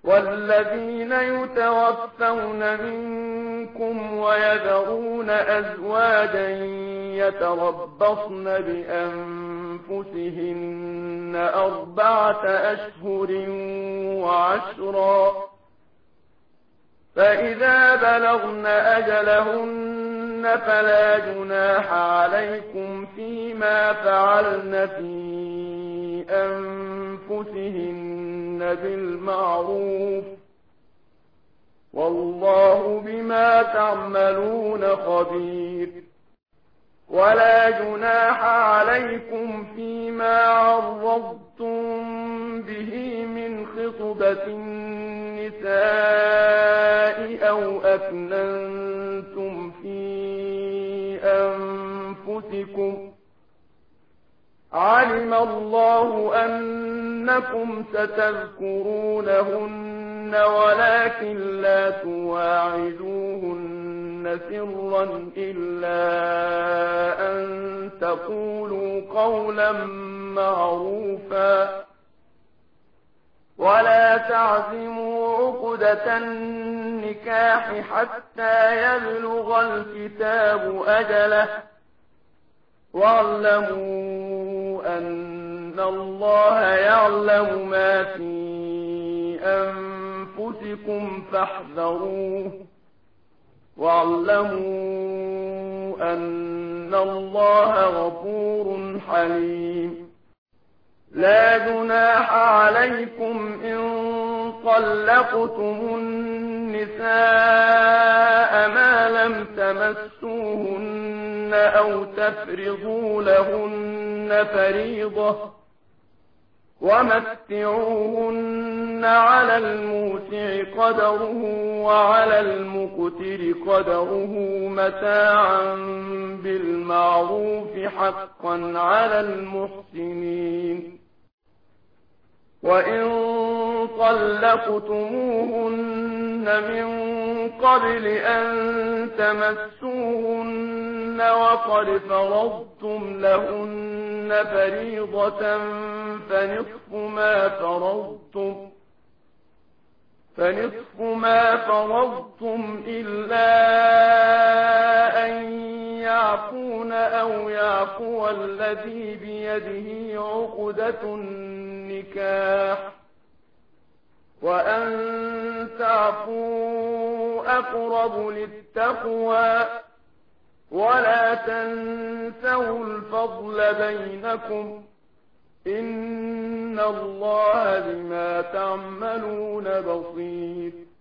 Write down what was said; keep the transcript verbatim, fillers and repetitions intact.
والذين يتوفون منكم ويذرون أزواجا يتربصن بأنفسهن أربعة أشهر وعشرا، فإذا بلغن أجلهن فلا جناح عليكم فيما فعلن في أنفسهن بالمعروف، والله بما تعملون خبير. ولا جناح عليكم فيما عرضتم به من خطبة النساء أو أكننتم في أنفسكم، علم الله أنكم ستذكرونهن ولكن لا تواعدوهن سرا إلا أن تقولوا قولا معروفا، ولا تعزموا عقدة النكاح حتى يبلغ الكتاب أجله، واعلموا أن الله يعلم ما في أنفسكم فاحذروه، واعلموا أن الله غفور حليم. لا جناح عليكم إن طلقتم النساء ما لم تمسوهن أو تفرضوا لهن فريضة، ومتعوهن على الموسع قدره وعلى المقتر قدره متاعا بالمعروف حقا على المحسنين. وإن طلقتموهن من قبل أن تمسوهن وقد فرضتم لهن فريضة فنصف ما فرضتم فنصف ما فرضتم إلا أن يعفون أو يعفو الذي بيده عقدة النكاح، وأن تعفوا أقرب للتقوى، ولا تنسوا الفضل بينكم، إن الله بما تعملون بصير.